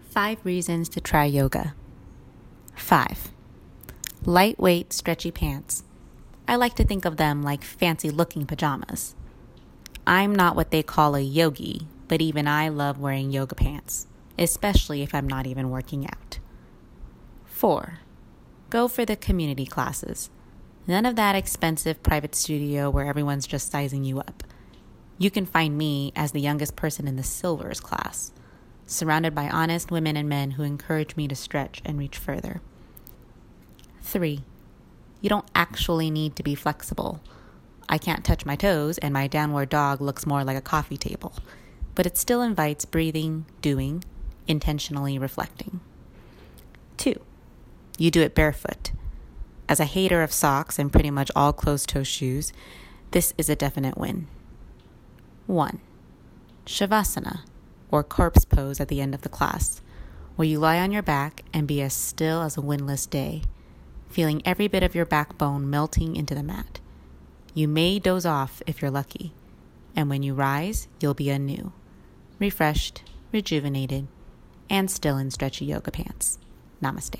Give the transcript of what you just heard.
5 reasons to try yoga. 5. Lightweight, stretchy pants. I like to think of them like fancy-looking pajamas. I'm not what they call a yogi, but even I love wearing yoga pants, especially if I'm not even working out. 4. Go for the community classes. None of that expensive private studio where everyone's just sizing you up. You can find me as the youngest person in the Silvers class, surrounded by honest women and men who encourage me to stretch and reach further. 3. You don't actually need to be flexible. I can't touch my toes and my downward dog looks more like a coffee table, but it still invites breathing, doing, intentionally reflecting. 2. You do it barefoot. As a hater of socks and pretty much all closed-toe shoes, this is a definite win. 1. Shavasana, or corpse pose at the end of the class, where you lie on your back and be as still as a windless day, feeling every bit of your backbone melting into the mat. You may doze off if you're lucky, and when you rise, you'll be anew, refreshed, rejuvenated, and still in stretchy yoga pants. Namaste.